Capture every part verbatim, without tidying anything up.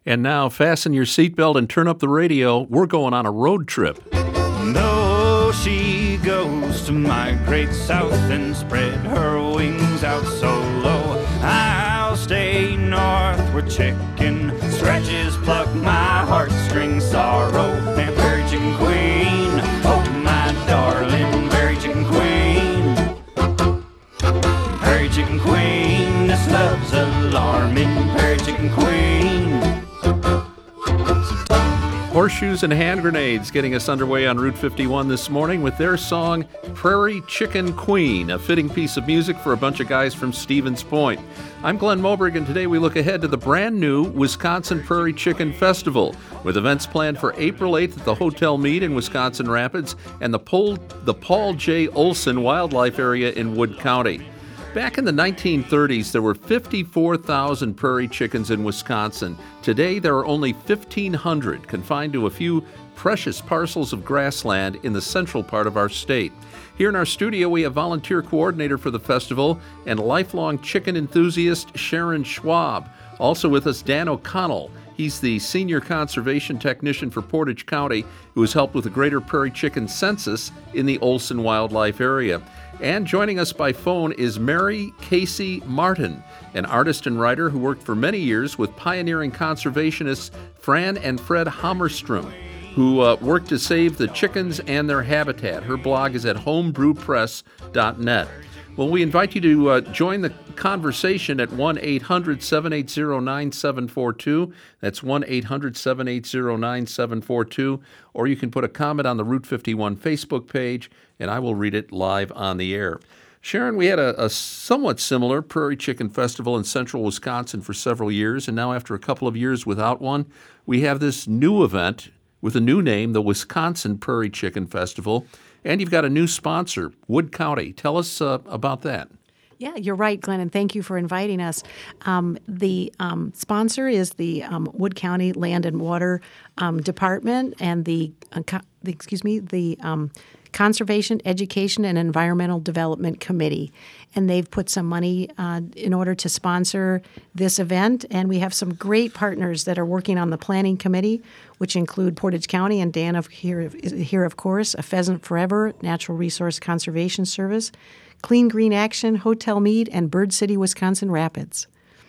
And now, fasten your seatbelt and turn up the radio. We're going on a road trip. No, she goes to migrate south and spread her wings out so low. I'll stay north where chicken scratches pluck my heartstrings sorrow. And Prairie Chicken Queen, oh my darling Prairie Chicken Queen. Prairie Chicken Queen, this love's alarming. Prairie Chicken Queen. Horseshoes and Hand Grenades getting us underway on Route fifty-one this morning with their song Prairie Chicken Queen, a fitting piece of music for a bunch of guys from Stevens Point. I'm Glenn Moberg, and today we look ahead to the brand new Wisconsin Prairie Chicken Festival, with events planned for April eighth at the Hotel Mead in Wisconsin Rapids and the Paul, the Paul J. Olson Wildlife Area in Wood County. Back in the nineteen thirties, there were fifty-four thousand prairie chickens in Wisconsin. Today, there are only fifteen hundred, confined to a few precious parcels of grassland in the central part of our state. Here in our studio, we have volunteer coordinator for the festival and lifelong chicken enthusiast Sharon Schwab. Also with us, Dan O'Connell. He's the senior conservation technician for Portage County, who has helped with the Greater Prairie Chicken Census in the Olson Wildlife Area. And joining us by phone is Mary Casey Martin, an artist and writer who worked for many years with pioneering conservationists Fran and Fred Hammerstrom, who uh, worked to save the chickens and their habitat. Her blog is at homebrew press dot net. Well, we invite you to uh, join the conversation at one eight hundred seven eight zero nine seven four two. That's one eight hundred seven eight zero nine seven four two. Or you can put a comment on the Route fifty-one Facebook page, and I will read it live on the air. Sharon, we had a, a somewhat similar Prairie Chicken Festival in central Wisconsin for several years, and now after a couple of years without one, we have this new event with a new name, the Wisconsin Prairie Chicken Festival. And you've got a new sponsor, Wood County. Tell us uh, about that. Yeah, you're right, Glenn, and thank you for inviting us. Um, the um, sponsor is the um, Wood County Land and Water um, Department and the, uh, co- the excuse me, the um, Conservation, Education, and Environmental Development Committee. And they've put some money uh, in order to sponsor this event. And we have some great partners that are working on the planning committee, which include Portage County and Dan of here, here of course, A Pheasant Forever, Natural Resource Conservation Service, Clean Green Action, Hotel Mead, and Bird City, Wisconsin Rapids.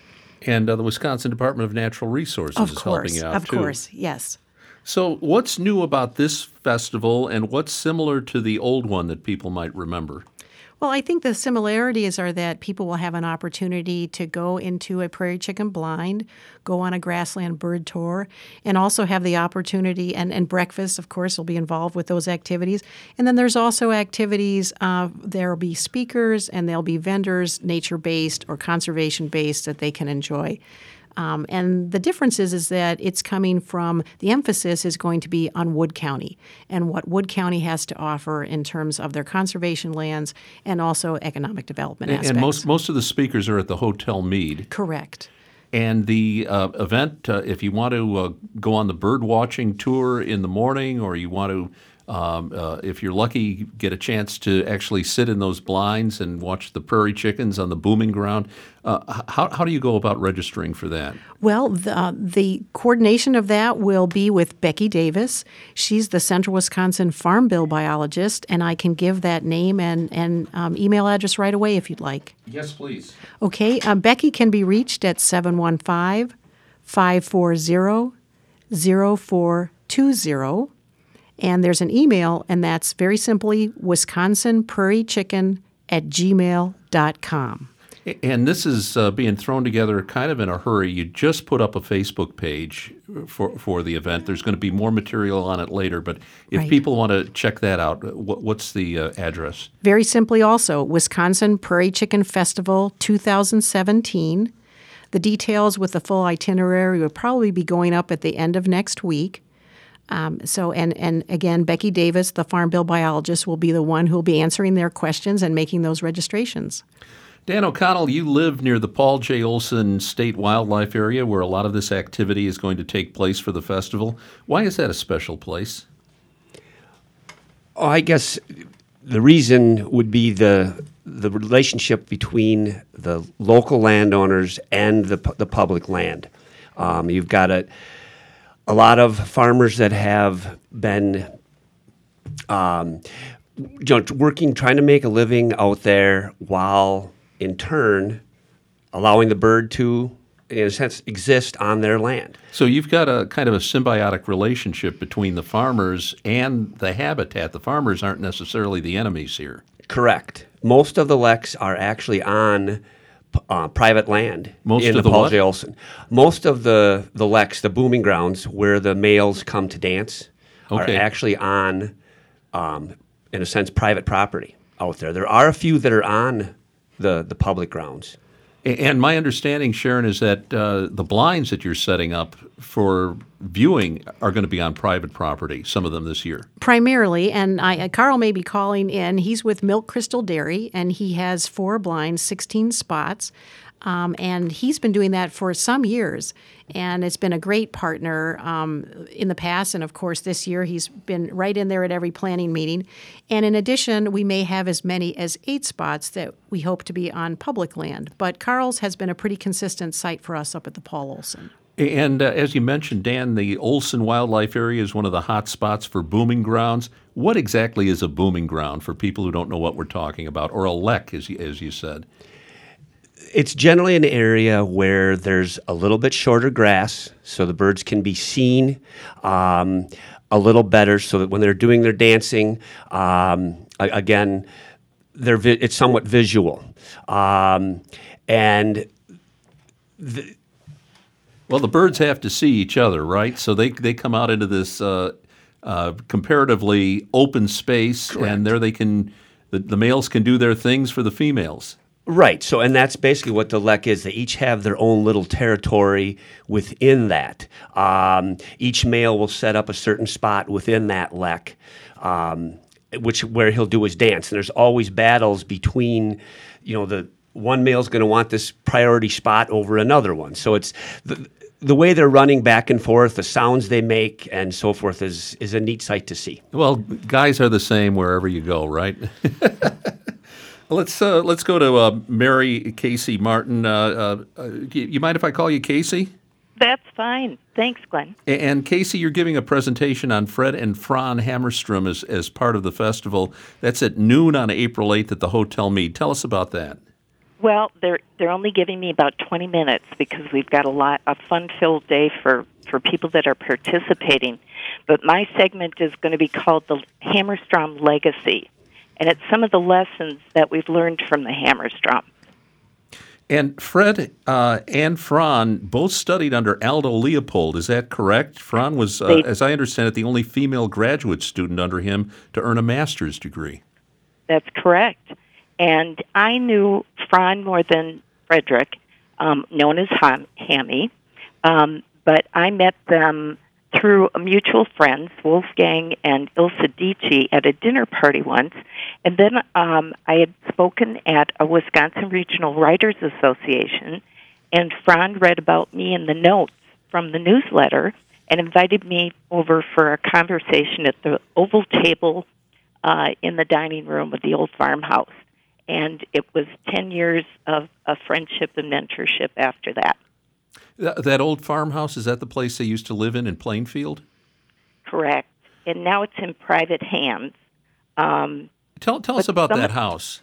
And uh, the Wisconsin Department of Natural Resources of is course, helping you out, of too. Of course, yes. So what's new about this festival, and what's similar to the old one that people might remember? Well, I think the similarities are that people will have an opportunity to go into a prairie chicken blind, go on a grassland bird tour, and also have the opportunity, and, and breakfast, of course, will be involved with those activities. And then there's also activities, uh, there will be speakers, and there'll be vendors, nature-based or conservation-based, that they can enjoy. Um, and the difference is, is that it's coming from, the emphasis is going to be on Wood County and what Wood County has to offer in terms of their conservation lands and also economic development and, aspects. And most, most of the speakers are at the Hotel Mead. Correct. And the uh, event, uh, if you want to uh, go on the bird watching tour in the morning, or you want to, um, uh, if you're lucky, get a chance to actually sit in those blinds and watch the prairie chickens on the booming ground, uh, how, how do you go about registering for that? Well, the, uh, the coordination of that will be with Becky Davis. She's the Central Wisconsin Farm Bill biologist, and I can give that name and, and um, email address right away if you'd like. Yes, please. Okay. Um, Becky can be reached at seven one five, five four zero, zero four two zero. And there's an email, and that's very simply Wisconsin Prairie Chicken at gmail dot com. And this is uh, being thrown together kind of in a hurry. You just put up a Facebook page for for the event. There's going to be more material on it later, but if right. people want to check that out, what, what's the uh, address? Very simply also, Wisconsin Prairie Chicken Festival two thousand seventeen. The details with the full itinerary will probably be going up at the end of next week. Um, so, and, and again, Becky Davis, the Farm Bill biologist, will be the one who will be answering their questions and making those registrations. Dan O'Connell, you live near the Paul J. Olson State Wildlife Area, where a lot of this activity is going to take place for the festival. Why is that a special place? Oh, I guess the reason would be the the relationship between the local landowners and the the public land. Um, you've got a, a lot of farmers that have been um, you know, working, trying to make a living out there while in turn allowing the bird to, in a sense, exist on their land. So you've got a kind of a symbiotic relationship between the farmers and the habitat. The farmers aren't necessarily the enemies here. Correct. Most of the leks are actually on uh, private land Most in of the, the Paul what? J. Olson. Most of the, the leks, the booming grounds where the males come to dance, Okay. are actually on, um, in a sense, private property out there. There are a few that are on the, the public grounds. A- And my understanding, Sharon, is that uh, the blinds that you're setting up for viewing are going to be on private property, some of them this year. Primarily, and I, uh, Carl may be calling in. He's with Milk Crystal Dairy, and he has four blinds, sixteen spots. Um, and he's been doing that for some years, and it's been a great partner um, in the past. And of course, this year he's been right in there at every planning meeting. And in addition, we may have as many as eight spots that we hope to be on public land. But Carl's has been a pretty consistent site for us up at the Paul Olson. And uh, as you mentioned, Dan, the Olson Wildlife Area is one of the hot spots for booming grounds. What exactly is a booming ground for people who don't know what we're talking about, or a lek, as you, as you said? It's generally an area where there's a little bit shorter grass, so the birds can be seen um, a little better, so that when they're doing their dancing, um, a- again, they're vi- it's somewhat visual. Um, and the, Well, the birds have to see each other, right? So they they come out into this uh, uh, comparatively open space, and there they can the, the males can do their things for the females. Right. So, and that's basically what the lek is. They each have their own little territory within that. Um, each male will set up a certain spot within that lek, um, which where he'll do his dance. And there's always battles between, you know, the one male's going to want this priority spot over another one. So it's the, the way they're running back and forth, the sounds they make, and so forth is is a neat sight to see. Well, guys are the same wherever you go, right? Let's uh, let's go to uh, Mary Casey Martin. Uh, uh, you, you mind if I call you Casey? That's fine. Thanks, Glenn. A- And Casey, you're giving a presentation on Fred and Fran Hammerstrom as, as part of the festival. That's at noon on April eighth at the Hotel Mead. Tell us about that. Well, they're they're only giving me about twenty minutes because we've got a lot a fun-filled day for, for people that are participating. But my segment is going to be called the Hammerstrom Legacy, and it's some of the lessons that we've learned from the Hammerstrom. And Fred uh, and Fran both studied under Aldo Leopold. Is that correct? Fran was, uh, They- as I understand it, the only female graduate student under him to earn a master's degree. That's correct. And I knew Fran more than Frederick, um, known as Ham- Hammy, um, but I met them through mutual friends, Wolfgang and Ilse Dietschy, at a dinner party once. And then um, I had spoken at a Wisconsin Regional Writers Association, and Fran read about me in the notes from the newsletter and invited me over for a conversation at the oval table uh, in the dining room of the old farmhouse. And it was ten years of, of friendship and mentorship after that. That, that old farmhouse, is that the place they used to live in in Plainfield? Correct. And now it's in private hands. Um, Tell, tell us But about some- that house.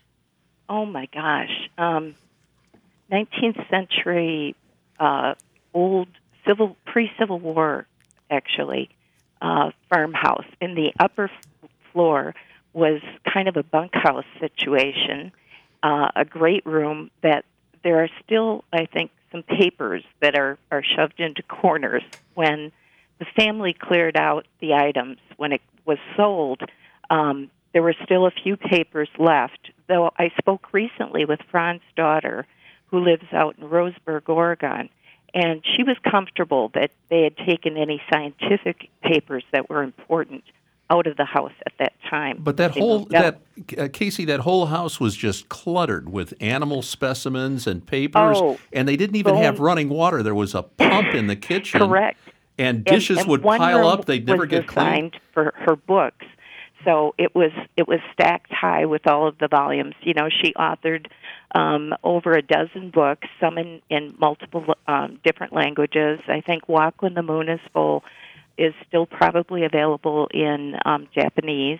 oh, my gosh. Um, nineteenth century, uh, old, civil pre-Civil War, actually, uh, farmhouse. In the upper f- floor was kind of a bunkhouse situation, uh, a great room that there are still, I think, some papers that are, are shoved into corners. When the family cleared out the items, when it was sold, um, there were still a few papers left, though I spoke recently with Fran's daughter, who lives out in Roseburg, Oregon, and she was comfortable that they had taken any scientific papers that were important out of the house at that time. But that They whole, moved out. that uh, Casey, that whole house was just cluttered with animal specimens and papers, Oh, and they didn't even bone- have running water. There was a pump in the kitchen. Correct. And And- dishes and would one pile room up. They'd never was get cleaned. designed for her books. so it was it was stacked high with all of the volumes. You know, she authored um, over a dozen books, some in, in multiple um, different languages. I think Walk When the Moon is Full is still probably available in um, Japanese.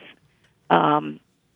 Um,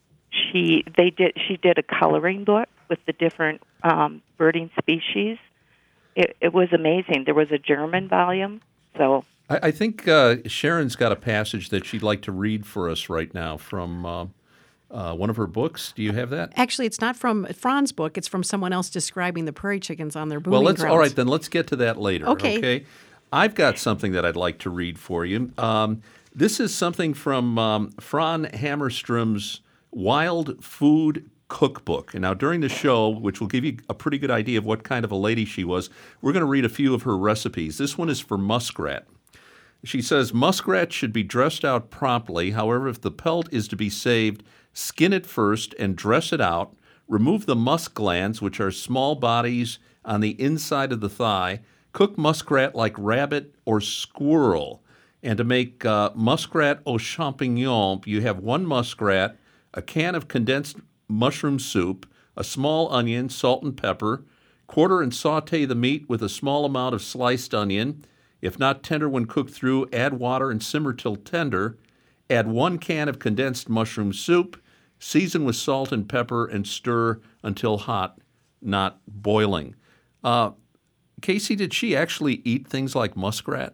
she they did she did a coloring book with the different um, birding species. It, it was amazing. There was a German volume, so. I, I think uh, Sharon's got a passage that she'd like to read for us right now from uh, uh, one of her books. Do you have that? Actually, it's not from Fran's book. It's from someone else describing the prairie chickens on their breeding Well, let's grounds. all right then. Let's get to that later. Okay. Okay. I've got something that I'd like to read for you. Um, this is something from um, Fran Hammerstrom's Wild Food Cookbook. And now, during the show, which will give you a pretty good idea of what kind of a lady she was, we're going to read a few of her recipes. This one is for muskrat. She says, muskrat should be dressed out promptly. However, if the pelt is to be saved, skin it first and dress it out. Remove the musk glands, which are small bodies on the inside of the thigh. Cook muskrat like rabbit or squirrel. And to make uh, muskrat aux champignons, you have one muskrat, a can of condensed mushroom soup, a small onion, salt and pepper. Quarter and saute the meat with a small amount of sliced onion. If not tender when cooked through, add water and simmer till tender. Add one can of condensed mushroom soup. Season with salt and pepper and stir until hot, not boiling. Uh, Casey, did she actually eat things like muskrat?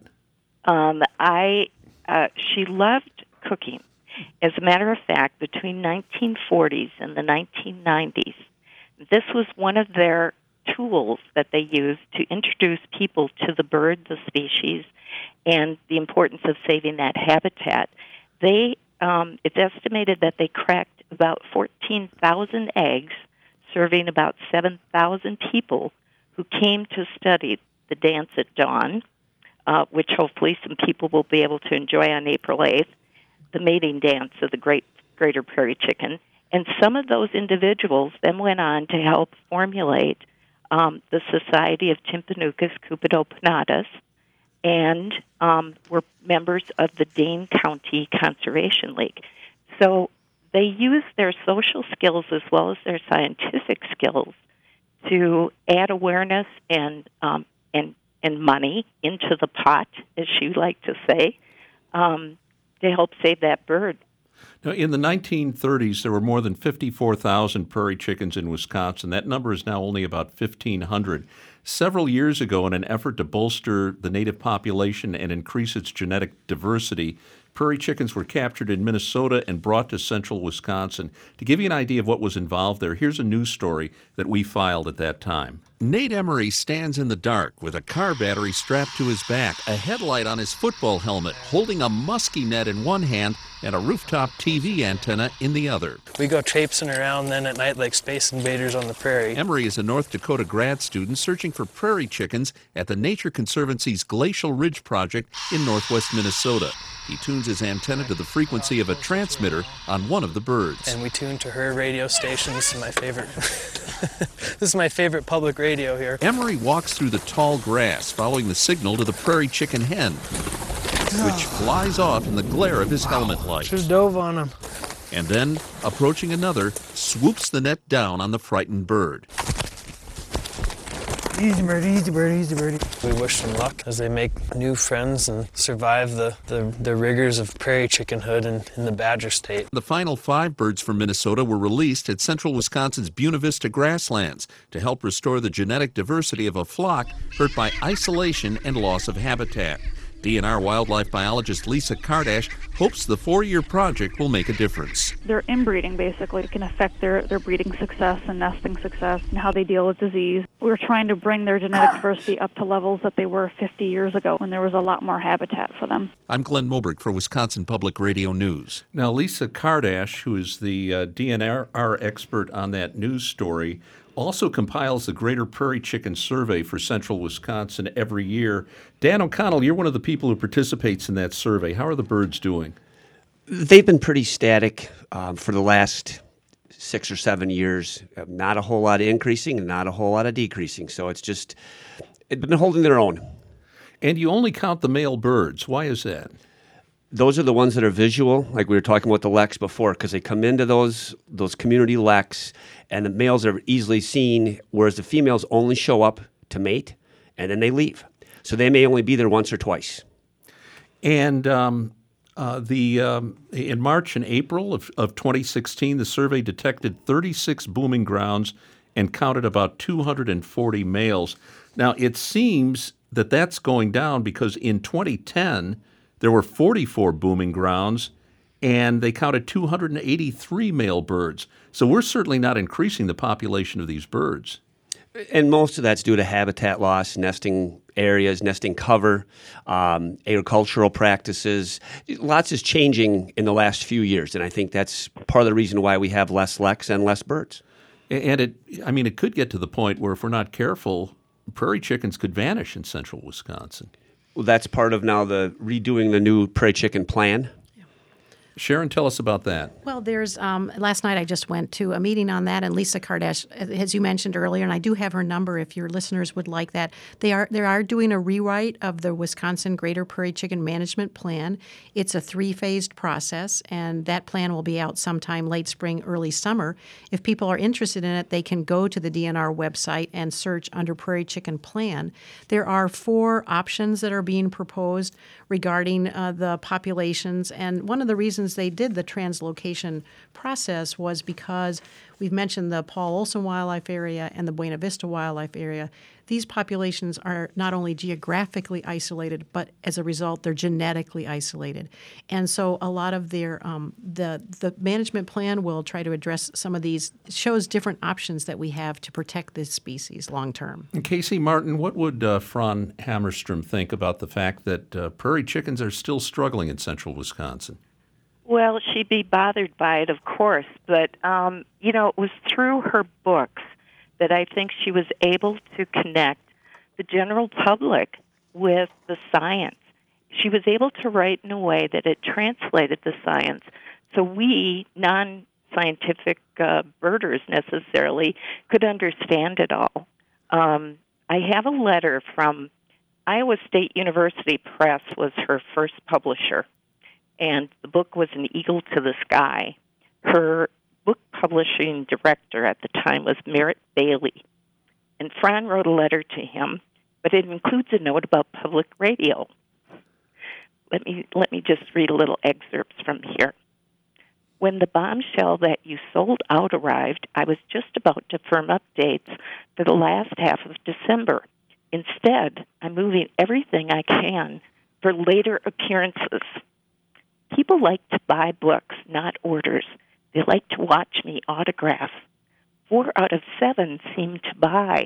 Um, I uh, she loved cooking. As a matter of fact, between nineteen forties and the nineteen nineties, this was one of their tools that they used to introduce people to the bird, the species, and the importance of saving that habitat. They um, it's estimated that they cracked about fourteen thousand eggs, serving about seven thousand people who came to study the dance at dawn, uh, which hopefully some people will be able to enjoy on April eighth, the mating dance of the great greater prairie chicken. And some of those individuals then went on to help formulate um, the Society of Tympanuchus cupidoponatus and um, were members of the Dane County Conservation League. So they used their social skills as well as their scientific skills to add awareness and um, and and money into the pot, as you like to say, um, to help save that bird. Now, in the nineteen thirties, there were more than fifty-four thousand prairie chickens in Wisconsin. That number is now only about fifteen hundred. Several years ago, in an effort to bolster the native population and increase its genetic diversity, prairie chickens were captured in Minnesota and brought to central Wisconsin. To give you an idea of what was involved there, here's a news story that we filed at that time. Nate Emery stands in the dark with a car battery strapped to his back, a headlight on his football helmet, holding a muskie net in one hand and a rooftop T V antenna in the other. We go traipsing around then at night like space invaders on the prairie. Emery is a North Dakota grad student searching for prairie chickens at the Nature Conservancy's Glacial Ridge Project in northwest Minnesota. He tunes his antenna to the frequency of a transmitter on one of the birds. And we tune to her radio station. This is my favorite. This is my favorite public radio here. Emery walks through the tall grass, following the signal to the prairie chicken hen, which flies off in the glare of his helmet light. Just dove on him. And then, approaching another, swoops the net down on the frightened bird. Easy birdie, easy birdie, easy birdie. We wish them luck as they make new friends and survive the, the, the rigors of prairie chickenhood in, in the Badger State. The final five birds from Minnesota were released at central Wisconsin's Buena Vista grasslands to help restore the genetic diversity of a flock hurt by isolation and loss of habitat. D N R wildlife biologist Lisa Kardash hopes the four-year project will make a difference. Their inbreeding basically can affect their, their breeding success and nesting success and how they deal with disease. We're trying to bring their genetic diversity up to levels that they were fifty years ago when there was a lot more habitat for them. I'm Glenn Moberg for Wisconsin Public Radio News. Now, Lisa Kardash, who is the uh, D N R expert on that news story, also compiles the Greater Prairie Chicken Survey for central Wisconsin every year. Dan O'Connell, you're one of the people who participates in that survey. How are the birds doing? They've been pretty static um, for the last six or seven years. Not a whole lot of increasing and not a whole lot of decreasing. So it's just, it's been holding their own. And you only count the male birds. Why is that? those are the ones that are visual, like we were talking about the leks before, because they come into those those community leks, and the males are easily seen, whereas the females only show up to mate, and then they leave. So they may only be there once or twice. And um, uh, the um, in March and April of, of twenty sixteen, the survey detected thirty-six booming grounds and counted about two hundred forty males. Now, it seems that that's going down because in twenty ten, there were forty-four booming grounds, and they counted two hundred eighty-three male birds. So we're certainly not increasing the population of these birds. And most of that's due to habitat loss, nesting areas, nesting cover, um, agricultural practices. Lots is changing in the last few years, and I think that's part of the reason why we have less leks and less birds. And it, I mean, it could get to the point where if we're not careful, prairie chickens could vanish in central Wisconsin. Well, that's part of now the redoing the new prairie chicken plan. Sharon, tell us about that. Well, there's um, last night I just went to a meeting on that, and Lisa Kardash, as you mentioned earlier, and I do have her number if your listeners would like that. They are they are doing a rewrite of the Wisconsin Greater Prairie Chicken Management Plan. It's a three-phased process, and that plan will be out sometime late spring, early summer. If people are interested in it, they can go to the D N R website and search under Prairie Chicken Plan. There are four options that are being proposed regarding uh, the populations, and one of the reasons they did the translocation process was because we've mentioned the Paul Olson Wildlife Area and the Buena Vista Wildlife Area. These populations are not only geographically isolated, but as a result, they're genetically isolated. And so a lot of their um, the the management plan will try to address some of these, shows different options that we have to protect this species long term. And Casey Martin, what would uh, Fran Hammerstrom think about the fact that uh, prairie chickens are still struggling in central Wisconsin? Well, she'd be bothered by it, of course, but, um, you know, it was through her books that I think she was able to connect the general public with the science. She was able to write in a way that it translated the science, so we, non-scientific uh, birders necessarily, could understand it all. Um, I have a letter from Iowa State University Press was her first publisher, and the book was An Eagle to the Sky. Her book publishing director at the time was Merritt Bailey, and Fran wrote a letter to him, but it includes a note about public radio. Let me let me just read a little excerpts from here. When the bombshell that you sold out arrived, I was just about to firm up dates for the last half of December. Instead, I'm moving everything I can for later appearances. People like to buy books, not orders. They like to watch me autograph. Four out of seven seem to buy.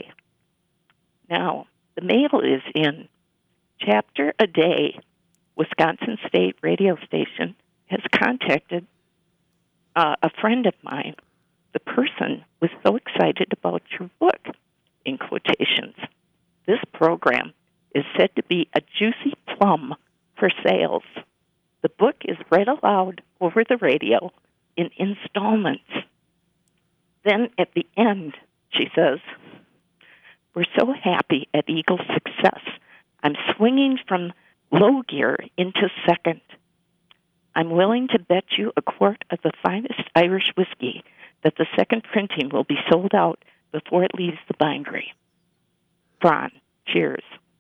Now, the mail is in. Chapter a Day, Wisconsin State radio station, has contacted uh, a friend of mine. The person was so excited about your book, in quotations. This program is said to be a juicy plum for sales. The book is read aloud over the radio in installments. Then at the end, she says, we're so happy at Eagle's success. I'm swinging from low gear into second. I'm willing to bet you a quart of the finest Irish whiskey that the second printing will be sold out before it leaves the bindery. Fran, cheers.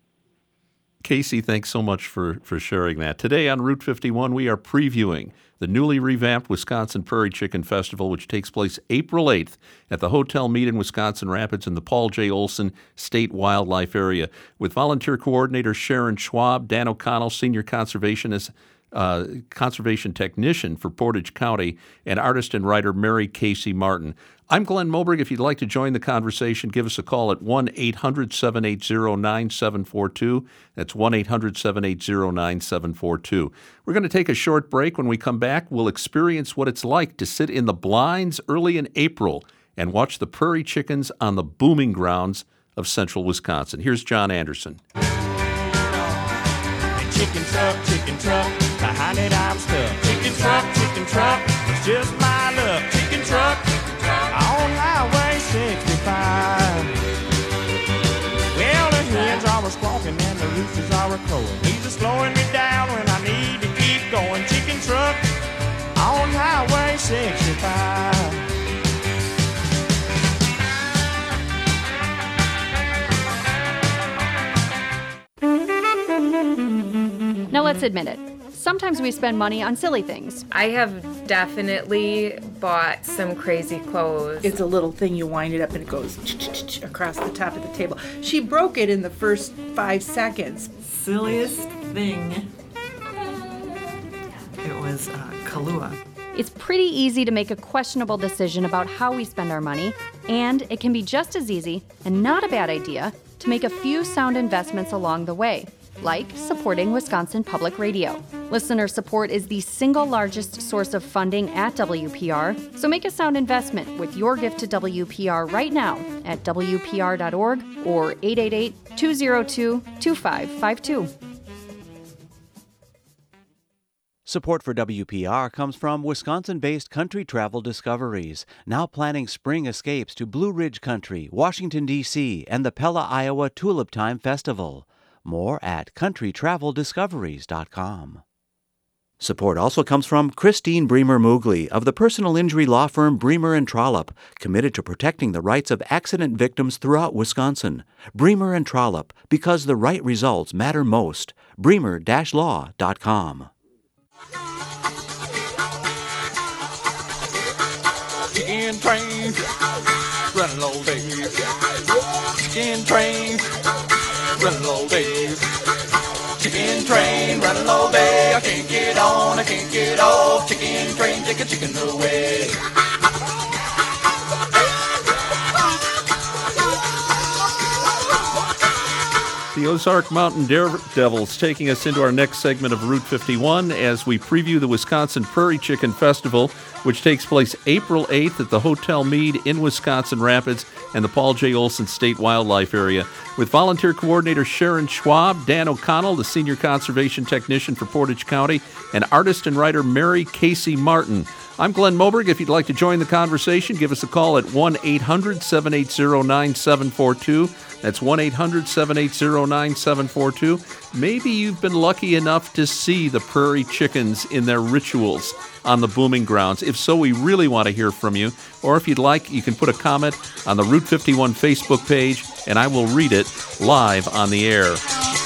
Casey, thanks so much for, for sharing that. Today on Route fifty-one, we are previewing the newly revamped Wisconsin Prairie Chicken Festival, which takes place April eighth at the Hotel Mead in Wisconsin Rapids in the Paul J. Olson State Wildlife Area, with volunteer coordinator Sharon Schwab, Dan O'Connell, senior conservationist, uh, conservation technician for Portage County, and artist and writer Mary Casey Martin. I'm Glenn Moberg. If you'd like to join the conversation, give us a call at one eight hundred seven eight zero nine seven four two. That's one eight hundred seven eight zero nine seven four two. We're going to take a short break. When we come back, we'll experience what it's like to sit in the blinds early in April and watch the prairie chickens on the booming grounds of central Wisconsin. Here's John Anderson. Chicken truck, chicken truck, behind it I'm stuck. Chicken truck, chicken truck, it's just my luck. Chicken truck, on Highway sixty-five. Well, the hens are a squawking and the roosters are a crowing. He's a slowing me down when I need to keep going. sixty-five. Now let's admit it. Sometimes we spend money on silly things. I have definitely bought some crazy clothes. It's a little thing, you wind it up and it goes across the top of the table. She broke it in the first five seconds. Silliest thing. It was uh, Kahlua. It's pretty easy to make a questionable decision about how we spend our money, and it can be just as easy, and not a bad idea, to make a few sound investments along the way, like supporting Wisconsin Public Radio. Listener support is the single largest source of funding at W P R, so make a sound investment with your gift to W P R right now at W P R dot org or eight eight eight, two zero two, two five five two. Support for W P R comes from Wisconsin-based Country Travel Discoveries, now planning spring escapes to Blue Ridge Country, Washington, D C, and the Pella, Iowa Tulip Time Festival. More at country travel discoveries dot com. Support also comes from Christine Bremer-Moogly of the personal injury law firm Bremer and Trollope, committed to protecting the rights of accident victims throughout Wisconsin. Bremer and Trollope, because the right results matter most. bremer dash law dot com. Chicken train, running all day. Chicken train, running all day. Chicken train, running all day. I can't get on, I can't get off. Chicken train, take a chicken away. The Ozark Mountain Daredevils taking us into our next segment of Route fifty-one as we preview the Wisconsin Prairie Chicken Festival, which takes place April eighth at the Hotel Mead in Wisconsin Rapids and the Paul J. Olson State Wildlife Area. With volunteer coordinator Sharon Schwab, Dan O'Connell, the senior conservation technician for Portage County, and artist and writer Mary Casey Martin. I'm Glenn Moberg. If you'd like to join the conversation, give us a call at one eight hundred, seven eight zero, nine seven four two. That's one eight hundred, seven eight zero, nine seven four two. Maybe you've been lucky enough to see the prairie chickens in their rituals on the booming grounds. If so, we really want to hear from you. Or if you'd like, you can put a comment on the Route fifty-one Facebook page, and I will read it live on the air.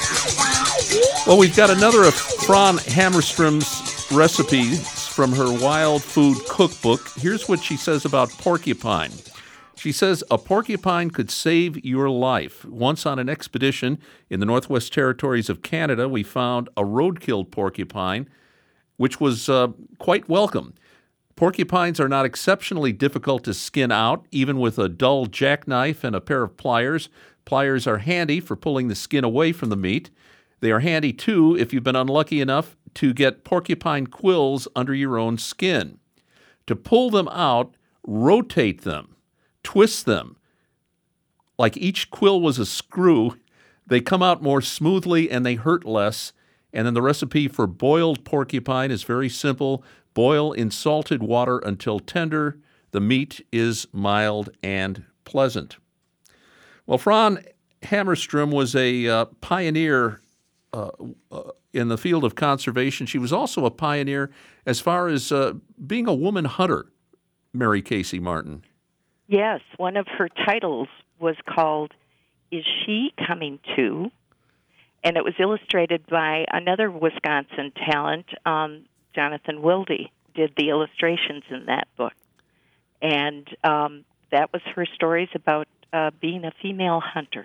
Well, we've got another of Fran Hammerstrom's recipes from her Wild Food Cookbook. Here's what she says about porcupine. She says, a porcupine could save your life. Once on an expedition in the Northwest Territories of Canada, we found a road-killed porcupine, which was uh, quite welcome. Porcupines are not exceptionally difficult to skin out, even with a dull jackknife and a pair of pliers. Pliers are handy for pulling the skin away from the meat. They are handy, too, if you've been unlucky enough to get porcupine quills under your own skin. To pull them out, rotate them. Twist them. Like each quill was a screw, they come out more smoothly and they hurt less. And then the recipe for boiled porcupine is very simple. Boil in salted water until tender. The meat is mild and pleasant. Well, Fran Hammerstrom was a uh, pioneer uh, uh, in the field of conservation. She was also a pioneer as far as uh, being a woman hunter, Mary Casey Martin. Yes, one of her titles was called Is She Coming Too? And it was illustrated by another Wisconsin talent, um, Jonathan Wilde, did the illustrations in that book. And um, that was her stories about uh, being a female hunter.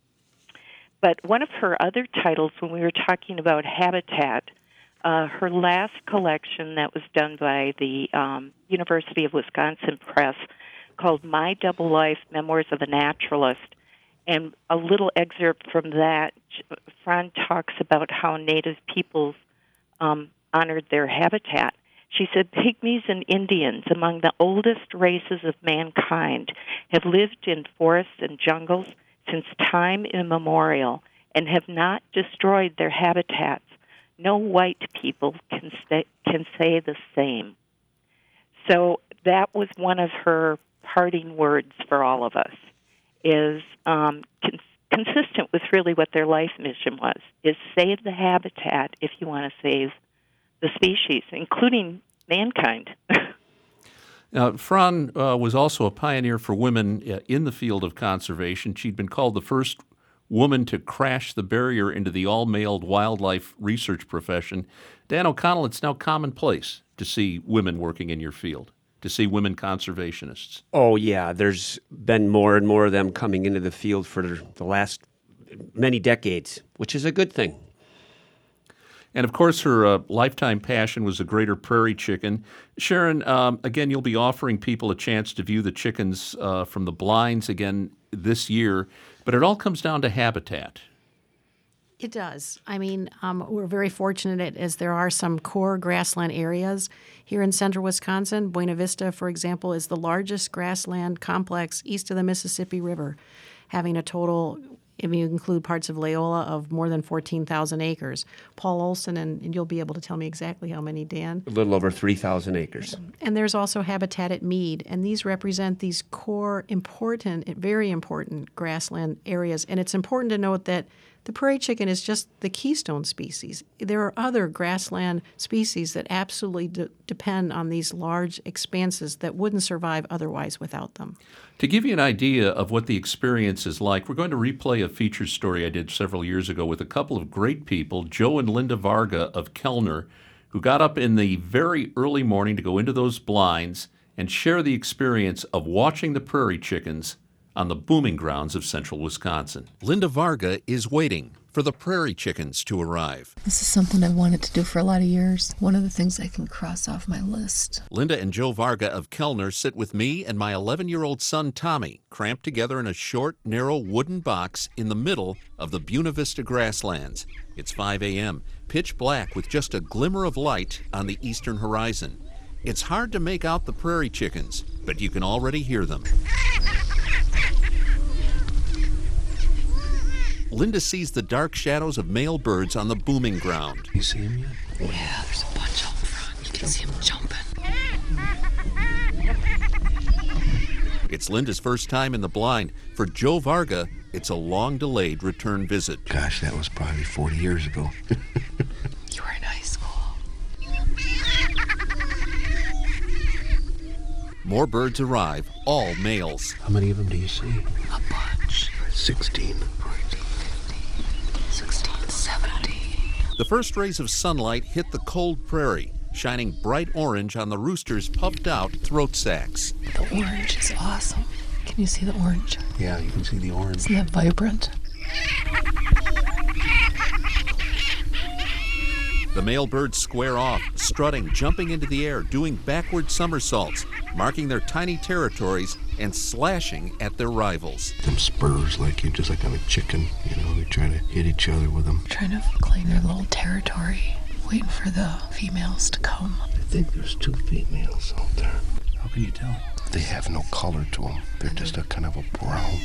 But one of her other titles, when we were talking about habitat, uh, her last collection that was done by the um, University of Wisconsin Press, called My Double Life, Memoirs of a Naturalist. And a little excerpt from that, Fran talks about how Native peoples um, honored their habitat. She said, Pygmies and Indians, among the oldest races of mankind, have lived in forests and jungles since time immemorial and have not destroyed their habitats. No white people can, stay, can say the same. So that was one of her parting words for all of us, is um, cons- consistent with really what their life mission was, is save the habitat if you want to save the species, including mankind. Now, Fran uh, was also a pioneer for women uh, in the field of conservation. She'd been called the first woman to crash the barrier into the all-male wildlife research profession. Dan O'Connell, it's now commonplace to see women working in your field, to see women conservationists. Oh, yeah. There's been more and more of them coming into the field for the last many decades, which is a good thing. And, of course, her uh, lifetime passion was the greater prairie chicken. Sharon, um, again, you'll be offering people a chance to view the chickens uh, from the blinds again this year, but it all comes down to habitat. It does. I mean, um, we're very fortunate as there are some core grassland areas here in central Wisconsin. Buena Vista, for example, is the largest grassland complex east of the Mississippi River, having a total, if you include parts of Loyola, of more than fourteen thousand acres. Paul Olson, and, and you'll be able to tell me exactly how many, Dan? A little over three thousand acres. And there's also habitat at Mead, and these represent these core, important, very important grassland areas. And it's important to note that the prairie chicken is just the keystone species. There are other grassland species that absolutely de- depend on these large expanses that wouldn't survive otherwise without them. To give you an idea of what the experience is like, we're going to replay a feature story I did several years ago with a couple of great people, Joe and Linda Varga of Kellner, who got up in the very early morning to go into those blinds and share the experience of watching the prairie chickens on the booming grounds of central Wisconsin. Linda Varga is waiting for the prairie chickens to arrive. This is something I've wanted to do for a lot of years. One of the things I can cross off my list. Linda and Joe Varga of Kellner sit with me and my eleven-year-old son Tommy, cramped together in a short, narrow wooden box in the middle of the Buena Vista grasslands. It's five a.m., pitch black with just a glimmer of light on the eastern horizon. It's hard to make out the prairie chickens, but you can already hear them. Linda sees the dark shadows of male birds on the booming ground. You see him yet? Yeah, there's a bunch of them front. You can see them jumping. It's Linda's first time in the blind. For Joe Varga, it's a long-delayed return visit. Gosh, that was probably forty years ago. You were in high school. More birds arrive, all males. How many of them do you see? A bunch. Sixteen. sixteen, seventeen. The first rays of sunlight hit the cold prairie, shining bright orange on the roosters' puffed-out throat sacs. The orange is awesome. Can you see the orange? Yeah, you can see the orange. Isn't that vibrant? The male birds square off, strutting, jumping into the air, doing backward somersaults, marking their tiny territories and slashing at their rivals. Them spurs, like you, just like on a chicken, you know, they try to hit each other with them. Trying to claim their little territory, waiting for the females to come. I think there's two females out there. How can you tell? They have no color to them. They're just a kind of a brown.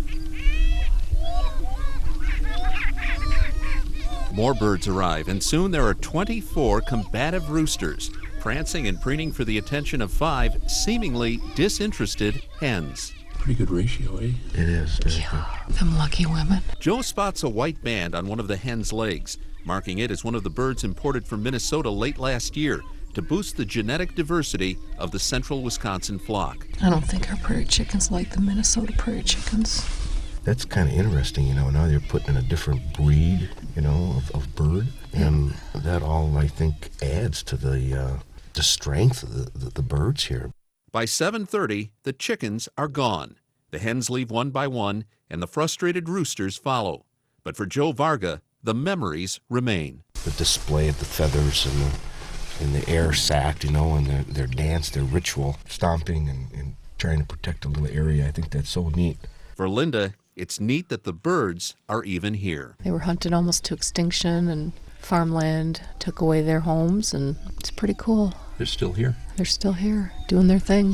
More birds arrive, and soon there are twenty-four combative roosters, prancing and preening for the attention of five seemingly disinterested hens. Pretty good ratio, eh? It is. Yeah, them lucky women. Joe spots a white band on one of the hen's legs, marking it as one of the birds imported from Minnesota late last year to boost the genetic diversity of the central Wisconsin flock. I don't think our prairie chickens like the Minnesota prairie chickens. That's kind of interesting, you know. Now they're putting in a different breed, you know, of, of bird. And that all, I think, adds to the uh, the strength of the, the, the birds here. By seven thirty, the chickens are gone. The hens leave one by one, and the frustrated roosters follow. But for Joe Varga, the memories remain. The display of the feathers and the, and the air sacked, you know, and their, their dance, their ritual, stomping and, and trying to protect a little area. I think that's so neat. For Linda, it's neat that the birds are even here. They were hunted almost to extinction, and farmland took away their homes, and it's pretty cool. They're still here. They're still here, doing their thing.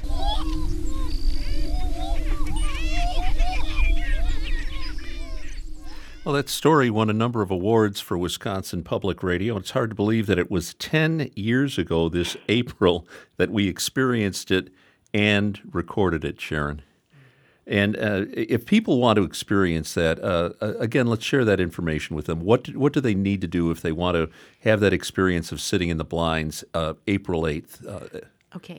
Well, that story won a number of awards for Wisconsin Public Radio. It's hard to believe that it was ten years ago this April that we experienced it and recorded it, Sharon. And uh, if people want to experience that, uh, again, let's share that information with them. What what do they need to do if they want to have that experience of sitting in the blinds uh, April eighth? Uh, Okay.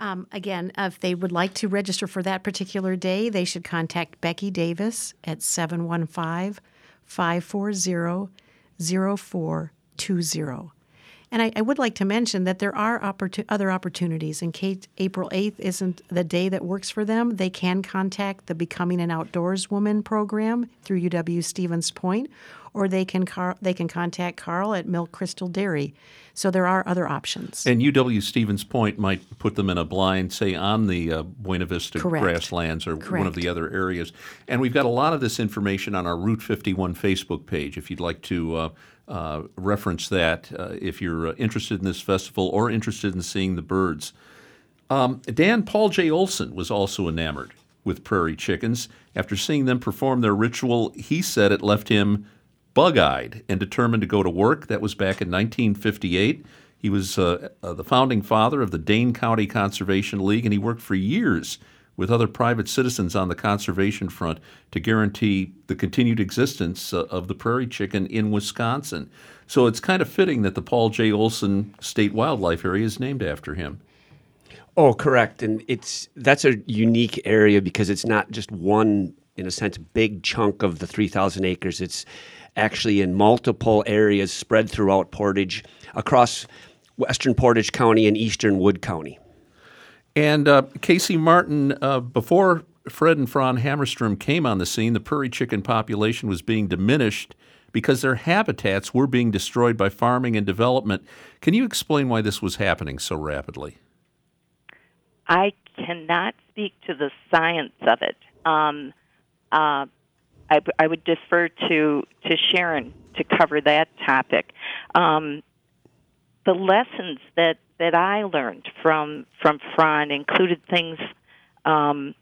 Um, again, if they would like to register for that particular day, they should contact Becky Davis at seven one five, five four zero, zero four two zero. And I, I would like to mention that there are opportu- other opportunities. In case April eighth isn't the day that works for them, they can contact the Becoming an Outdoors Woman program through U W Stevens Point, or they can car- they can contact Carl at Milk Crystal Dairy. So there are other options. And U W Stevens Point might put them in a blind, say, on the uh, Buena Vista Correct. grasslands or Correct. one of the other areas. And we've got a lot of this information on our Route fifty-one Facebook page if you'd like to uh, uh, reference that uh, if you're uh, interested in this festival or interested in seeing the birds. Um, Dan, Paul J. Olson was also enamored with prairie chickens. After seeing them perform their ritual, he said it left him bug-eyed and determined to go to work. That was back in nineteen fifty-eight. He was uh, uh, the founding father of the Dane County Conservation League, and he worked for years with other private citizens on the conservation front to guarantee the continued existence uh, of the prairie chicken in Wisconsin. So it's kind of fitting that the Paul J. Olson State Wildlife Area is named after him. Oh, correct. And it's that's a unique area because it's not just one, in a sense, big chunk of the three thousand acres. It's actually in multiple areas spread throughout Portage, across western Portage County and eastern Wood County. And uh, Casey Martin, uh, before Fred and Fran Hammerstrom came on the scene, the prairie chicken population was being diminished because their habitats were being destroyed by farming and development. Can you explain why this was happening so rapidly? I cannot speak to the science of it. Um, uh, I, I would defer to, to Sharon to cover that topic. Um, the lessons that, that I learned from from Fran included things, um,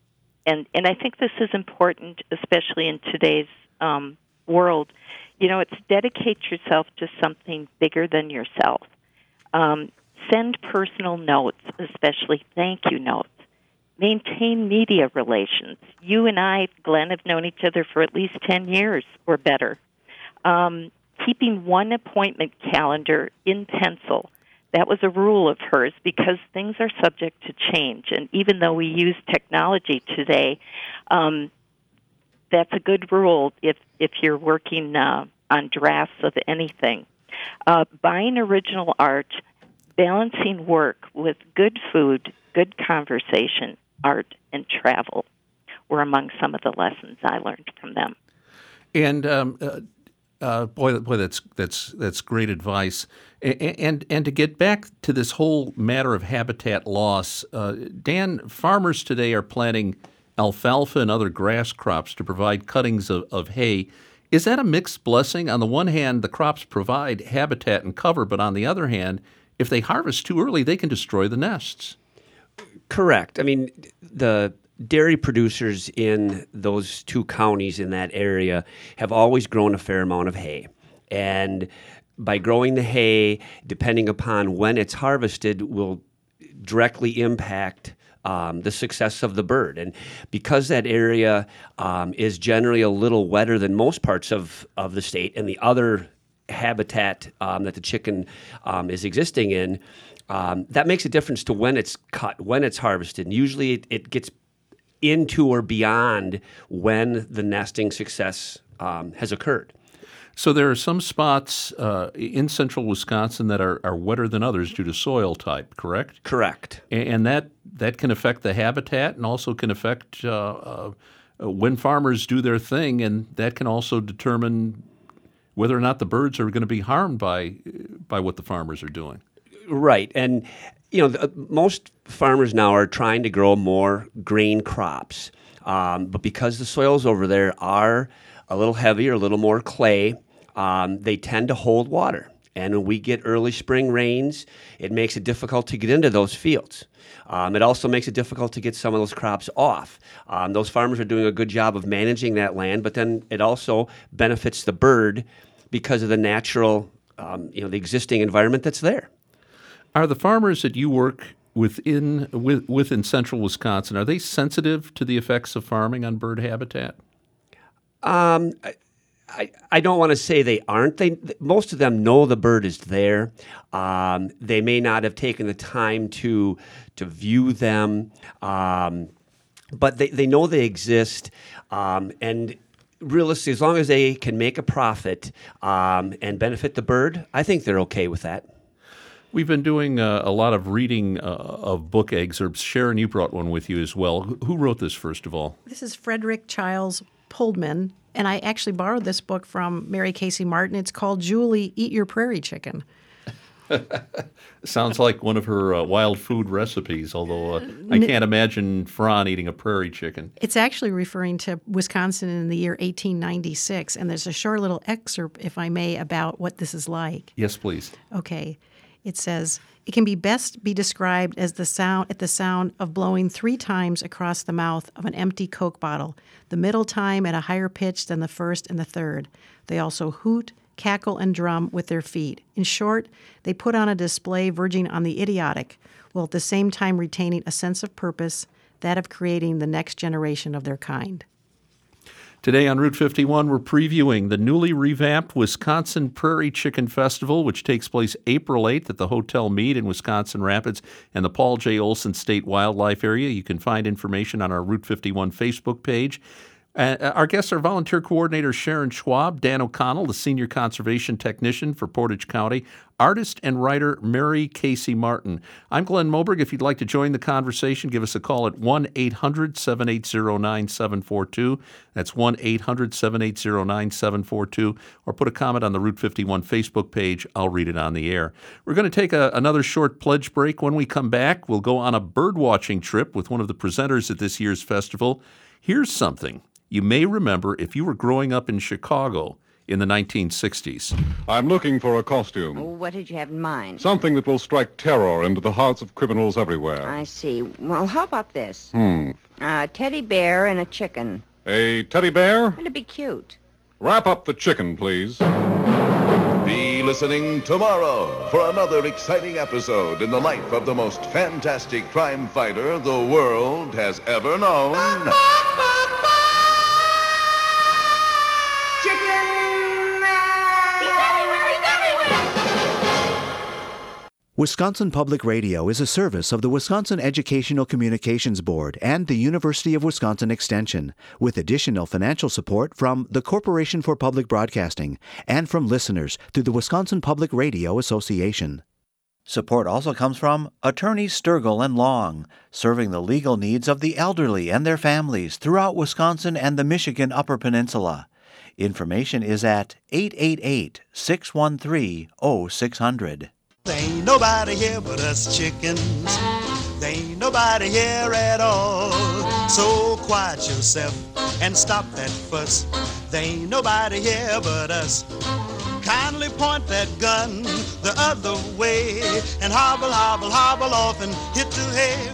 and and I think this is important, especially in today's um, world. You know, it's dedicate yourself to something bigger than yourself. Um, send personal notes, especially thank you notes. Maintain media relations. You and I, Glenn, have known each other for at least ten years or better. Um, keeping one appointment calendar in pencil. That was a rule of hers because things are subject to change. And even though we use technology today, um, that's a good rule if, if you're working uh, on drafts of anything. Uh, buying original art, balancing work with good food, good conversation, art, and travel were among some of the lessons I learned from them. And um, uh, uh, boy, boy, that's that's that's great advice. And and, and to get back to this whole matter of habitat loss, uh, Dan, farmers today are planting alfalfa and other grass crops to provide cuttings of, of hay. Is that a mixed blessing? On the one hand, the crops provide habitat and cover, but on the other hand, if they harvest too early, they can destroy the nests. Correct. I mean, the dairy producers in those two counties in that area have always grown a fair amount of hay. And by growing the hay, depending upon when it's harvested, will directly impact um, the success of the bird. And because that area um, is generally a little wetter than most parts of, of the state and the other habitat um, that the chicken um, is existing in, um, that makes a difference to when it's cut, when it's harvested. And usually it, it gets into or beyond when the nesting success um, has occurred. So there are some spots uh, in central Wisconsin that are, are wetter than others due to soil type, correct? Correct. And, and that, that can affect the habitat and also can affect uh, uh, when farmers do their thing, and that can also determine whether or not the birds are going to be harmed by by what the farmers are doing. Right. And, you know, the, most farmers now are trying to grow more grain crops. Um, but because the soils over there are a little heavier, a little more clay, um, they tend to hold water. And when we get early spring rains, it makes it difficult to get into those fields. Um, it also makes it difficult to get some of those crops off. Um, those farmers are doing a good job of managing that land, but then it also benefits the bird because of the natural, um, you know, the existing environment that's there. Are the farmers that you work within with, within central Wisconsin, are they sensitive to the effects of farming on bird habitat? Um, I, I, I don't want to say they aren't. They most of them know the bird is there. Um, they may not have taken the time to to view them, um, but they, they know they exist. Um, and realistically, as long as they can make a profit um, and benefit the bird, I think they're okay with that. We've been doing uh, a lot of reading uh, of book excerpts. Sharon, you brought one with you as well. Who wrote this, first of all? This is Frederick Childs Pullman, and I actually borrowed this book from Mary Casey Martin. It's called Julie, Eat Your Prairie Chicken. Sounds like one of her uh, wild food recipes, although uh, I can't imagine Fran eating a prairie chicken. It's actually referring to Wisconsin in the year eighteen ninety-six, and there's a short little excerpt, if I may, about what this is like. Yes, please. Okay. It says, it can be best be described as the sound at the sound of blowing three times across the mouth of an empty Coke bottle, the middle time at a higher pitch than the first and the third. They also hoot, cackle, and drum with their feet. In short, they put on a display verging on the idiotic, while at the same time retaining a sense of purpose, that of creating the next generation of their kind. Today on Route fifty-one, we're previewing the newly revamped Wisconsin Prairie Chicken Festival, which takes place April eighth at the Hotel Mead in Wisconsin Rapids and the Paul J. Olson State Wildlife Area. You can find information on our Route fifty-one Facebook page. Uh, our guests are volunteer coordinator Sharon Schwab, Dan O'Connell, the senior conservation technician for Portage County, artist and writer Mary Casey Martin. I'm Glenn Moberg. If you'd like to join the conversation, give us a call at one eight hundred seven eight zero nine seven four two. That's one eight hundred seven eight zero nine seven four two. Or put a comment on the Route fifty-one Facebook page. I'll read it on the air. We're going to take a, another short pledge break. When we come back, we'll go on a bird-watching trip with one of the presenters at this year's festival. Here's something you may remember if you were growing up in Chicago in the nineteen sixties. I'm looking for a costume. Oh, what did you have in mind? Something that will strike terror into the hearts of criminals everywhere. I see. Well, how about this? Hmm. A teddy bear and a chicken. A teddy bear? It'd be cute. Wrap up the chicken, please. Be listening tomorrow for another exciting episode in the life of the most fantastic crime fighter the world has ever known. Wisconsin Public Radio is a service of the Wisconsin Educational Communications Board and the University of Wisconsin Extension, with additional financial support from the Corporation for Public Broadcasting and from listeners through the Wisconsin Public Radio Association. Support also comes from Attorneys Sturgill and Long, serving the legal needs of the elderly and their families throughout Wisconsin and the Michigan Upper Peninsula. Information is at eight eight eight, six one three, oh six hundred. There ain't nobody here but us chickens. There ain't nobody here at all. So quiet yourself and stop that fuss. There ain't nobody here but us. Kindly point that gun the other way and hobble, hobble, hobble off and hit the hay.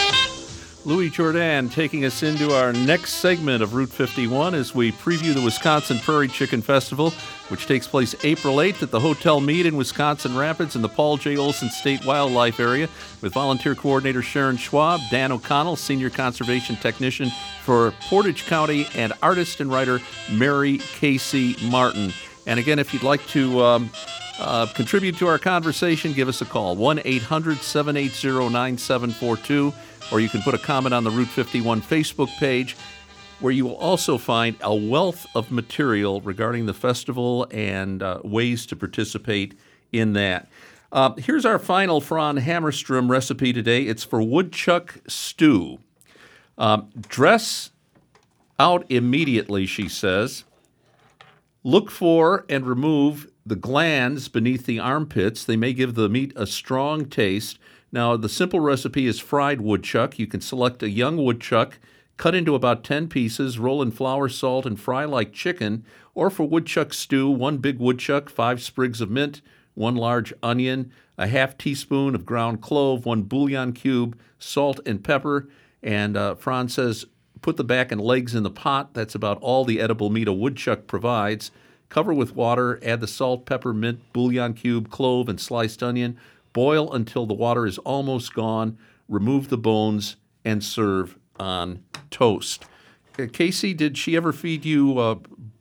Louis Jordan taking us into our next segment of Route fifty-one as we preview the Wisconsin Prairie Chicken Festival, which takes place April eighth at the Hotel Mead in Wisconsin Rapids in the Paul J. Olson State Wildlife Area, with volunteer coordinator Sharon Schwab, Dan O'Connell, senior conservation technician for Portage County, and artist and writer Mary Casey Martin. And again, if you'd like to um, uh, contribute to our conversation, give us a call, one eight hundred seven eight zero nine seven four two, or you can put a comment on the Route fifty-one Facebook page, where you will also find a wealth of material regarding the festival and uh, ways to participate in that. Uh, here's our final Fran Hammerstrom recipe today. It's for woodchuck stew. Um, dress out immediately, she says. Look for and remove the glands beneath the armpits. They may give the meat a strong taste. Now, the simple recipe is fried woodchuck. You can select a young woodchuck, cut into about ten pieces, roll in flour, salt, and fry like chicken. Or for woodchuck stew, one big woodchuck, five sprigs of mint, one large onion, a half teaspoon of ground clove, one bouillon cube, salt and pepper. And uh, Fran says, put the back and legs in the pot. That's about all the edible meat a woodchuck provides. Cover with water, add the salt, pepper, mint, bouillon cube, clove, and sliced onion. Boil until the water is almost gone. Remove the bones and serve on toast. Uh, Casey, did she ever feed you uh,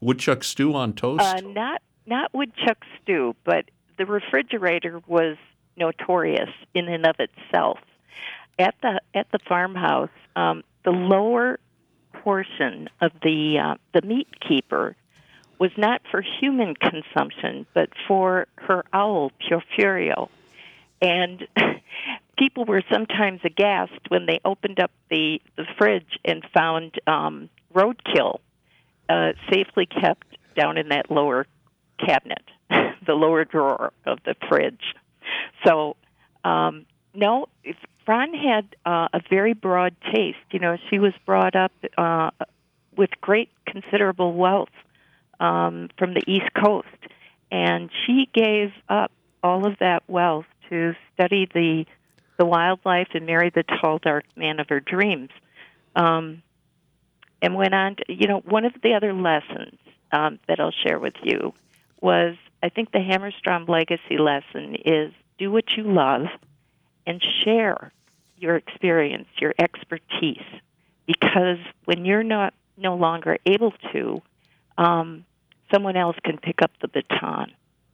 Woodchuck stew on toast? Uh, not not woodchuck stew, but the refrigerator was notorious in and of itself. At the at the farmhouse, um, the lower portion of the uh, the meat keeper was not for human consumption, but for her owl, Porfirio. And people were sometimes aghast when they opened up the, the fridge and found um, roadkill uh, safely kept down in that lower cabinet, the lower drawer of the fridge. So, um, no, Fran had uh, a very broad taste. You know, she was brought up uh, with great considerable wealth um, from the East Coast, and she gave up all of that wealth to study the the wildlife and marry the tall, dark man of her dreams. Um, and went on to, you know, one of the other lessons um, that I'll share with you was, I think the Hammerstrom legacy lesson is do what you love and share your experience, your expertise, because when you're not no longer able to, um, someone else can pick up the baton.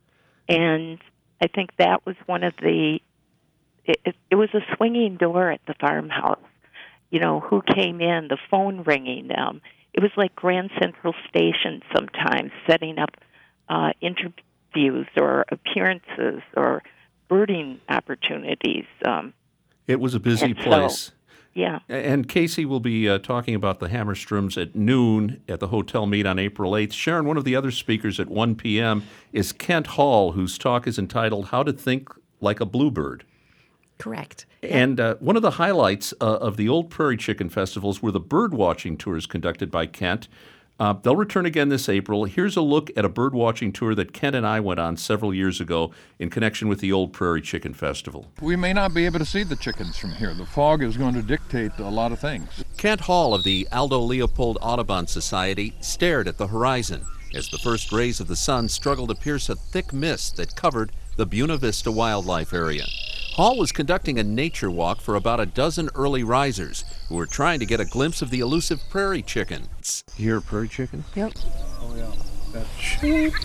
And I think that was one of the, it, it, it was a swinging door at the farmhouse. You know, who came in, the phone ringing. Um, it was like Grand Central Station sometimes, setting up uh, interviews or appearances or birding opportunities. Um, it was a busy and place. So, yeah. And Casey will be uh, talking about the Hammerstroms at noon at the Hotel Mead on April eighth. Sharon, one of the other speakers at one p.m. is Kent Hall, whose talk is entitled How to Think Like a Bluebird. Correct. And uh, one of the highlights uh, of the Old Prairie Chicken Festivals were the bird watching tours conducted by Kent. Uh, they'll return again this April. Here's a look at a bird watching tour that Kent and I went on several years ago in connection with the Old Prairie Chicken Festival. We may not be able to see the chickens from here. The fog is going to dictate a lot of things. Kent Hall of the Aldo Leopold Audubon Society stared at the horizon as the first rays of the sun struggled to pierce a thick mist that covered the Buena Vista Wildlife Area. Hall was conducting a nature walk for about a dozen early risers who were trying to get a glimpse of the elusive prairie chicken. You hear a prairie chicken? Yep. Oh, yeah. That's...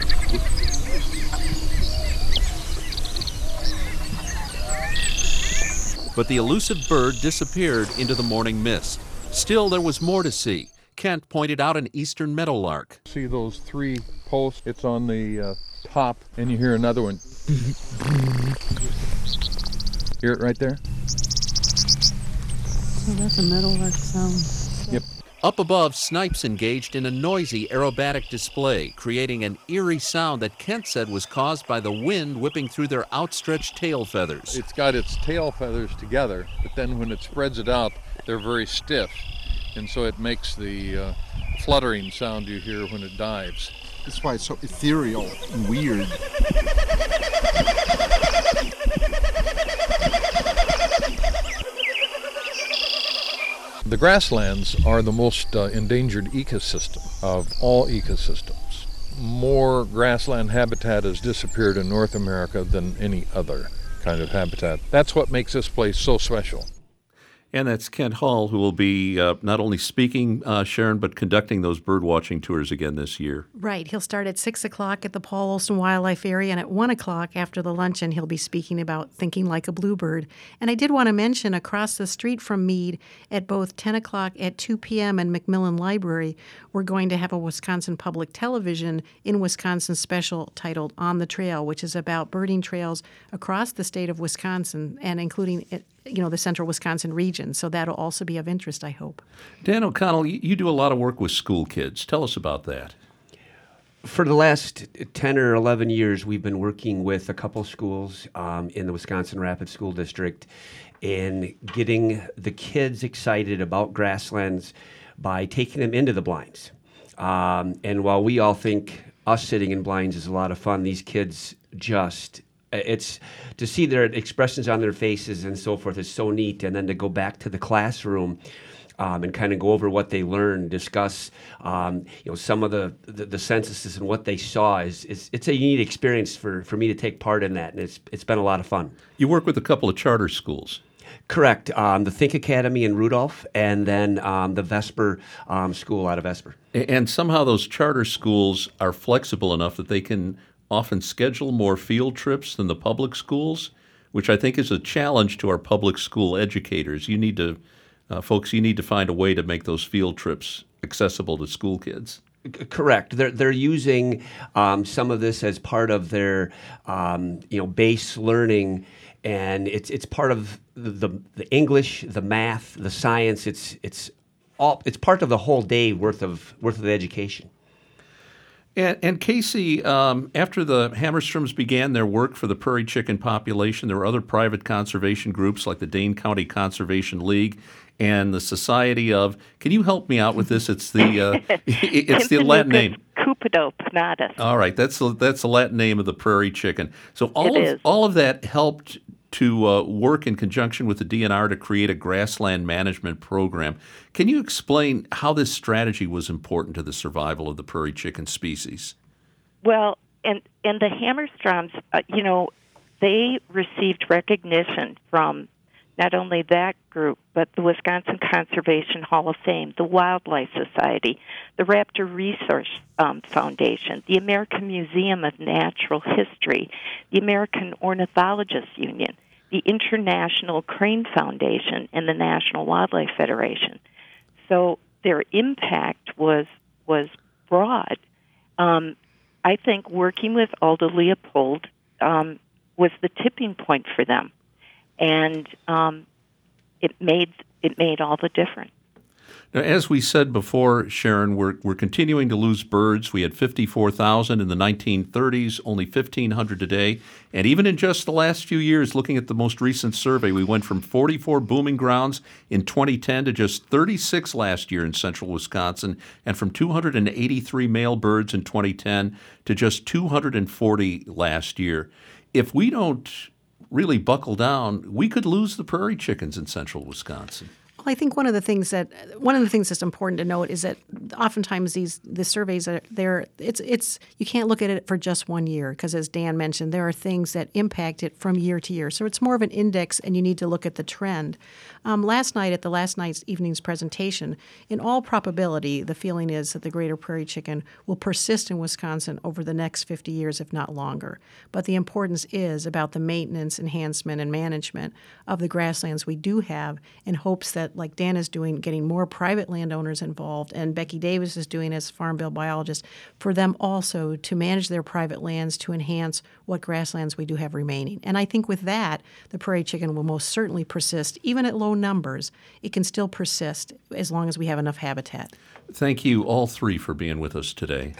But the elusive bird disappeared into the morning mist. Still, there was more to see. Kent pointed out an eastern meadowlark. See those three posts? It's on the uh, top, and you hear another one. Hear it right there? So that's a meadowlark sound. Yep. Up above, snipes engaged in a noisy aerobatic display, creating an eerie sound that Kent said was caused by the wind whipping through their outstretched tail feathers. It's got its tail feathers together, but then when it spreads it out, they're very stiff, and so it makes the uh, fluttering sound you hear when it dives. That's why it's so ethereal and weird. The grasslands are the most uh, endangered ecosystem of all ecosystems. More grassland habitat has disappeared in North America than any other kind of habitat. That's what makes this place so special. And that's Kent Hall, who will be uh, not only speaking, uh, Sharon, but conducting those bird watching tours again this year. Right. He'll start at six o'clock at the Paul Olson Wildlife Area, and at one o'clock after the luncheon, he'll be speaking about thinking like a bluebird. And I did want to mention across the street from Mead at both ten o'clock at two p.m. and Macmillan Library, we're going to have a Wisconsin Public Television in Wisconsin special titled On the Trail, which is about birding trails across the state of Wisconsin and including it, you know, the central Wisconsin region. So that'll also be of interest, I hope. Dan O'Connell, you do a lot of work with school kids. Tell us about that. For the last ten or eleven years, we've been working with a couple schools um, in the Wisconsin Rapids School District in getting the kids excited about grasslands by taking them into the blinds. Um, and while we all think us sitting in blinds is a lot of fun, these kids just... It's to see their expressions on their faces and so forth is so neat, and then to go back to the classroom um, and kind of go over what they learned, discuss um, you know some of the, the the censuses and what they saw is, is it's a unique experience for, for me to take part in that, and it's it's been a lot of fun. You work with a couple of charter schools. Correct. Um, the Think Academy in Rudolph, and then um, the Vesper um, School out of Vesper. And somehow those charter schools are flexible enough that they can often schedule more field trips than the public schools, which I think is a challenge to our public school educators. You need to, uh, folks, you need to find a way to make those field trips accessible to school kids. Correct. They're they're using um, some of this as part of their um, you know base learning, and it's it's part of the the English, the math, the science. It's it's all it's part of the whole day worth of worth of the education. And, and Casey, um, after the Hammerstroms began their work for the prairie chicken population, there were other private conservation groups like the Dane County Conservation League and the Society of. Can you help me out with this? It's the uh, it's the Latin name. Cupidopinatus. All right, that's the, that's the Latin name of the prairie chicken. So all It of is. all of that helped to uh, work in conjunction with the D N R to create a grassland management program. Can you explain how this strategy was important to the survival of the prairie chicken species? Well, and and the Hammerstroms, uh, you know, they received recognition from not only that group, but the Wisconsin Conservation Hall of Fame, the Wildlife Society, the Raptor Resource um, Foundation, the American Museum of Natural History, the American Ornithologists Union, the International Crane Foundation, and the National Wildlife Federation. So their impact was was broad. Um, I think working with Alda Leopold um, was the tipping point for them. And um, it made it made all the difference. Now, as we said before, Sharon, we're we're continuing to lose birds. We had fifty-four thousand in the nineteen thirties, only fifteen hundred today. And even in just the last few years, looking at the most recent survey, we went from forty-four booming grounds in twenty ten to just thirty-six last year in central Wisconsin, and from two hundred eighty-three male birds in twenty ten to just two hundred forty last year. If we don't really buckle down, we could lose the prairie chickens in central Wisconsin. Well, I think one of the things that one of the things that's important to note is that oftentimes these the surveys are there. It's it's you can't look at it for just one year because, as Dan mentioned, there are things that impact it from year to year. So it's more of an index, and you need to look at the trend. Um, last night at the last night's evening's presentation, in all probability, the feeling is that the greater prairie chicken will persist in Wisconsin over the next fifty years, if not longer. But the importance is about the maintenance, enhancement, and management of the grasslands we do have, in hopes that, like Dan is doing, getting more private landowners involved, and Becky Davis is doing as Farm Bill biologist, for them also to manage their private lands to enhance what grasslands we do have remaining. And I think with that, the prairie chicken will most certainly persist, even at low numbers. It can still persist as long as we have enough habitat. Thank you all three for being with us today.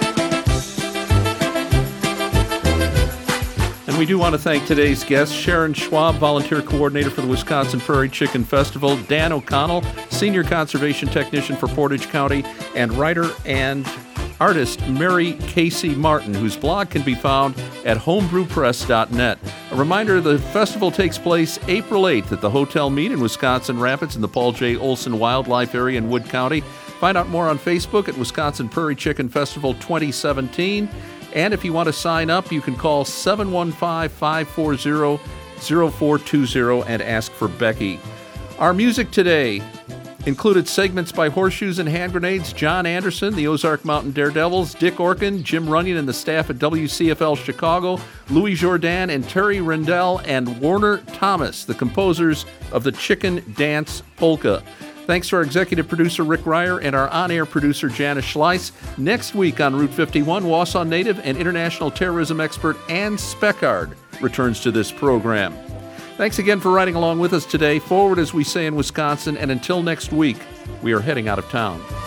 And we do want to thank today's guests, Sharon Schwab, Volunteer Coordinator for the Wisconsin Prairie Chicken Festival, Dan O'Connell, Senior Conservation Technician for Portage County, and writer and artist Mary Casey Martin, whose blog can be found at homebrew press dot net. A reminder, the festival takes place April eighth at the Hotel Mead in Wisconsin Rapids in the Paul J. Olson Wildlife Area in Wood County. Find out more on Facebook at Wisconsin Prairie Chicken Festival twenty seventeen. And if you want to sign up, you can call seven one five, five four zero, zero four two zero and ask for Becky. Our music today included segments by Horseshoes and Hand Grenades, John Anderson, the Ozark Mountain Daredevils, Dick Orkin, Jim Runyon and the staff at W C F L Chicago, Louis Jourdan and Terry Rendell, and Warner Thomas, the composers of the Chicken Dance Polka. Thanks to our executive producer, Rick Ryer, and our on-air producer, Janice Schleiss. Next week on Route fifty-one, Wausau native and international terrorism expert Ann Speckard returns to this program. Thanks again for riding along with us today. Forward, as we say in Wisconsin, and until next week, we are heading out of town.